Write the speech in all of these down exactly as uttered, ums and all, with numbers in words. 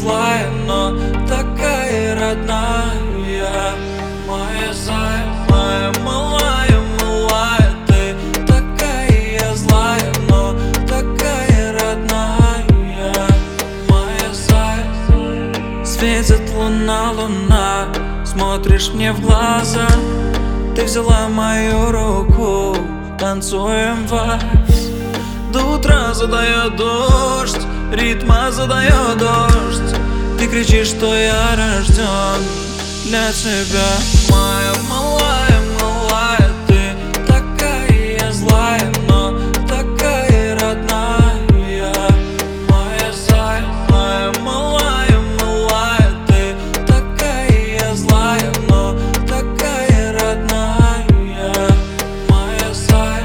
злая, но такая родная. Моя зая, моя малая, малая, ты такая злая, но такая родная. Моя зая. Светит луна, луна, смотришь мне в глаза. Ты взяла мою руку, танцуем вальс. До утра задает дождь, ритма задает дождь. Ты кричишь, что я рожден для тебя. Моя малая, малая, ты такая злая, но такая родная. Моя зая, моя малая, малая, ты такая злая, но такая родная. Моя зая.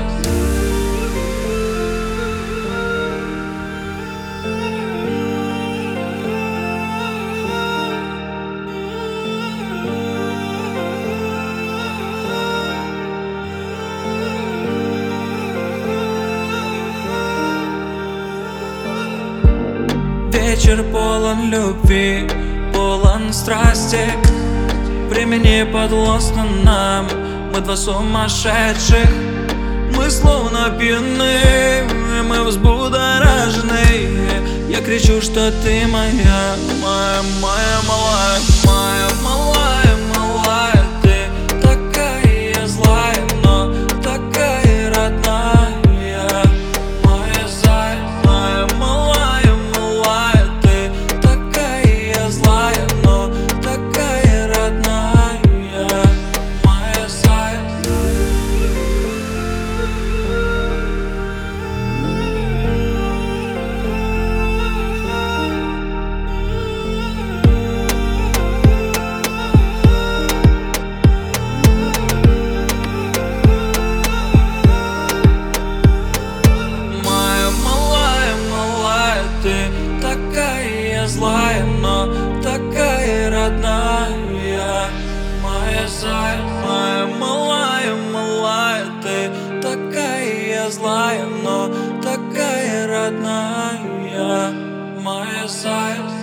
Вечер полон любви, полон страсти. Времени подвластно нам, мы два сумасшедших. Мы словно пьяны, мы взбудоражены. Я кричу, что ты моя, моя, моя малая, моя малая, малая. Ты такая злая, но такая родная. Моя зая, моя малая, малая, ты такая злая, но такая родная. Моя зая. Ты такая злая, но такая родная. Моя зая, моя малая, малая, ты такая злая, но такая родная. Моя зая.